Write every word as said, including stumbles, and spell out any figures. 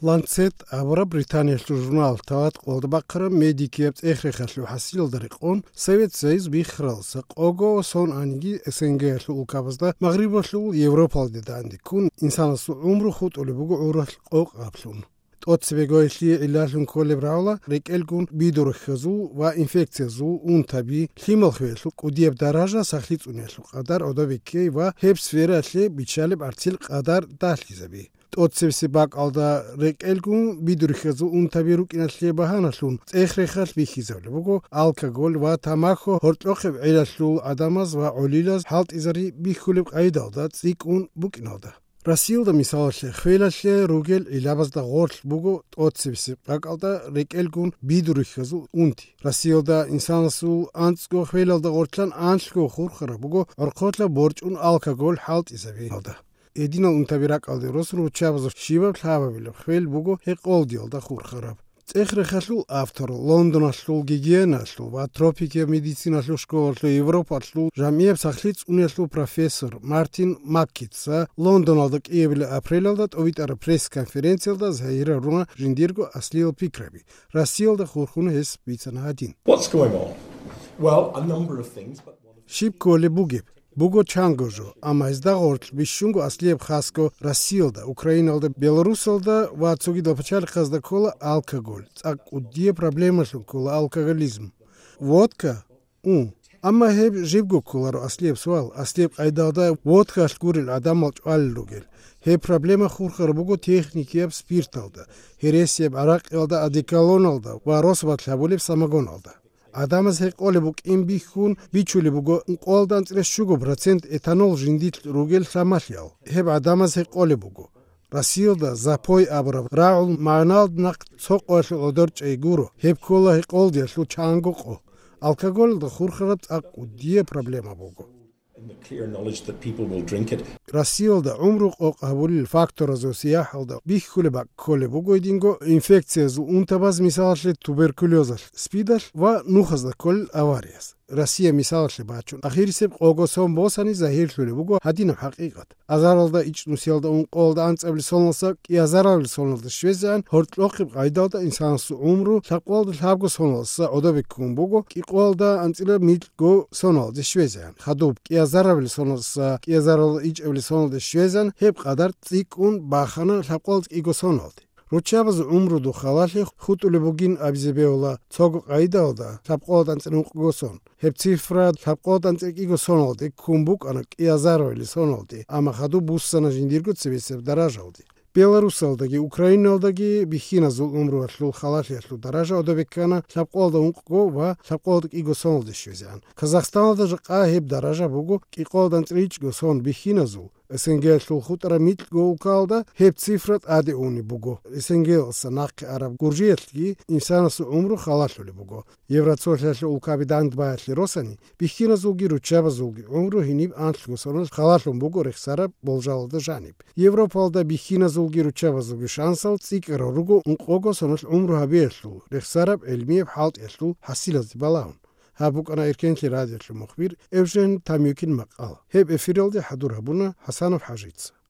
Lancet abra Britaniya журнал тават qolda медикиებს ეხრეხალუ ჰასილდარი ყონ Sovet Soyuz ბიხრალსა ყოგო სონ ანგი ესენგელუ უკაბაზდა მაღრიბოსლუ ევროპალდე დანდი კუნ ინსანსუ უმრუ ხუტული ბუგუ ურალ ყოყაფლუნ ტოცვეგოიში ილალუნ კოლებრავლა რეკელგუნ ბიდურხაზუ ვა ინფექციაზუ უნთაბი ხიმალხველუ ყუდიებ დარაჟა სახლიწუნელუ ყადარ ოდავიკი ვა ჰებსფერაში ბიჩალებ არცილ ყადარ დახლიზები ტოცევსი ბაკალდა რეკელგუნ ბიდურხაზუ უნთაბი რუკინაშლე ბაჰანაშლუნ ეხრეხალ ბიხიზავლე ბუგუ ალკოგოლ ვა თამახო ჰორტლოხებ ელაშლუ ადამაზ ვა ოლილას ჰალტიზარი ბიხულებ ყაიდალდა წიკუნ ბუკინალდა Россиялда мисалше хвелаше ругел илабазда горл бугу тотсивси бакалда рекелгун бидурихазу унти Россиялда инсансу анцго хвелалда гортлан аншлго хурхара бугу орқотла борчун алкоголь халт изавиалда Эдина унтабирак алды росру чабазу шива хавабил хвел бугу хеқолдиалда хурхараб ეხრეხალუ ავტორ ლონდონაშლუ გიგიენაშლუ ვა ტროპიკე მედიცინაშლუ შკოლაშლუ ევროპაშლუ ჟამიებს ახლიც უნიერსლუ პროფესორ მარტინ მაკკიცა ლონდონალდა კიევილა აპრილალდა ტოვიტარა პრეს კონფერენციალდა ზაირა რუნა ჟინდირგო ასლიო ფიქრები რასიალდა ხურხუნ ეს ბიცანადინ What's going on? Well, a number of things but შიპკოლე ბუგებ Буго чангожо, ама изда горт бишунго аслиеб хаско Россиялда, Украиналда, Белорусалда ва цугидал пачал хазда кола алкоголь. Цак удие проблемашлу кола алкоголизм. Водка? У. Ама хеб жибго коларо аслиеб суал, аслиеб айдалда водка ашкурил адамал чуаллугел. Хеб проблема хурхар буго техникиеб спирталда. Хересиеб арак елда адеколоналда, ва росбат лабулеб самогоналда. Адамас хеқолебук имбихун бичулебуго қолдан წრეს შუგო პროცენტ ეთანოლ ჟინდით რუგელ სამაშიალ ჰებ ადამიანს ჰეყოლებუგო რასიალდა ზაფოი აბრა რაულ მანალ ნაკ ცოყოშ ოდორჭე გურო ჰებ კოლა ჰეყოლდია შუ ჩანგოყო ალკოგოლ და ხურხრად აყუდია პრობლემა ბუგო in the clear knowledge that people will drink it. Россиялда умру қоқабул факторозу сияхалда биххулеба колебуго идинго инфекциязу унтабаз мисалше туберкулезал спидал ва нухазда кол аварияс. Россия мисалше бачун ахирисеп қогосон босани захирлулебуго хадина хақиқат. Азаралда ичнусиалда ун қолда анцебли сонлса ки азаралли сонлда швезан хортлоқиб қайдалда инсансу умру шақвалда хабго сонлса одобеккун ки қолда анцила милго сонлда швезан. Хадуб ки азаралли сонлса ки азарал ичевли сонлда швезан хеб қадар цикун бахана шақвалда иго сонлда. Ручабаз умру ду халаши хутулебугин абзебеола цог айдалда шапқодан цинуқгосон хеп цифра шапқодан цикигосонолди кумбук ана киазароили сонолди ама хаду буссана жиндиргу цивисев даражалди Белорусалдаги Украиналдаги бихиназул умру ашлу халаши ашлу даража одобеккана шапқолда унқго ва шапқолда кигосонолди швезян Казахстаналда жақа хеп даража бугу киқолдан цричгосон бихиназул Эсенгелшул хутара митлго укалда хеп цифрат ади уни буго. Эсенгелса нақ араб гуржиетли инсанасу умру халашули буго. Еврацошлашлы улкаби дандбаятли росани бихиназулги ручабазулги умру хиниб аншлго сонос халашун буго рехсара болжалда жаниб. Европалда бихиназулги ручабазулги шансал цикеро руго унқого сонос умру хабиешлу рехсараб элмиеб халт ешлу хасилази балаун. هابوك أنا إركنتي راديو المخبر إوجين تاميوكين مقال هب إفيرالدي حضور هبونا حسانو حاجيتس